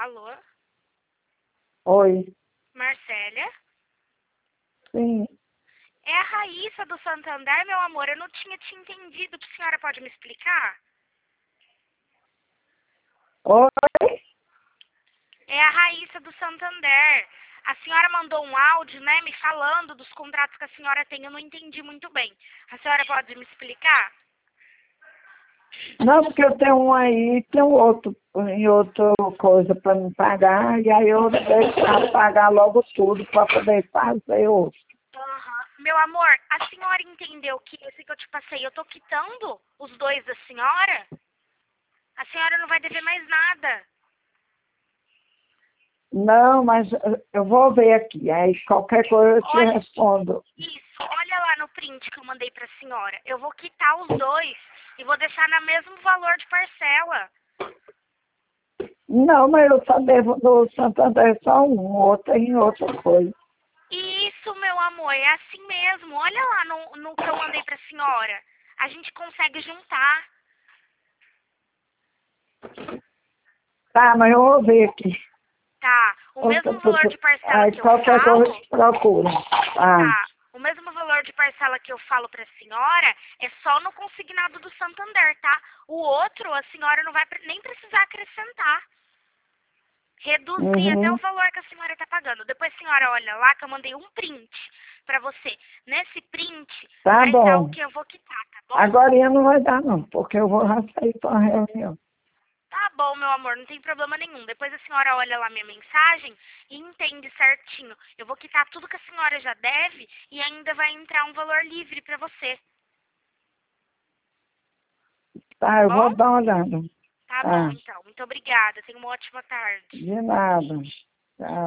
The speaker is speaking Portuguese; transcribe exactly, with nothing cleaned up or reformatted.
Alô? Oi. Marcélia? Sim. É a Raíssa do Santander, meu amor. Eu não tinha te entendido. A senhora pode me explicar? Oi. É a Raíssa do Santander. A senhora mandou um áudio, né, me falando dos contratos que a senhora tem. Eu não entendi muito bem. A senhora pode me explicar? Não, porque eu tenho um aí, tem um outro, em outra coisa para me pagar, e aí eu deixar pagar logo tudo para poder fazer outro. Aham. Meu amor, a senhora entendeu que esse que eu te passei, eu tô quitando os dois da senhora? A senhora não vai dever mais nada. Não, mas eu vou ver aqui, aí qualquer coisa eu te Olha, respondo. isso, olha lá no print que eu mandei pra senhora. Eu vou quitar os dois e vou deixar no mesmo valor de parcela. Não, mas eu só devo do Santander só um, o outro é em outra coisa. Isso, meu amor, é assim mesmo. Olha lá no, no que eu mandei pra senhora. A gente consegue juntar. Tá, mas eu vou ver aqui. Tá, o Outra, mesmo valor de parcela aí que eu qualquer coisa eu falo, te procuro. Tá. tá, o mesmo valor de parcela que eu falo pra senhora é só no consignado do Santander, tá? O outro, a senhora não vai pre- nem precisar acrescentar. Reduzir até o Uhum. valor que a senhora está pagando. Depois a senhora olha lá que eu mandei um print pra você. Nesse print Tá vai estar o bom. que eu vou quitar, tá bom? Agora não vai dar não, porque eu vou já sair para uma reunião. Tá bom, meu amor, não tem problema nenhum. Depois a senhora olha lá minha mensagem e entende certinho. Eu vou quitar tudo que a senhora já deve e ainda vai entrar um valor livre pra você, Tá, tá eu vou bom? dar uma olhada. Tá bom, Tá. então. Muito obrigada. Tenha uma ótima tarde. De nada. Tchau.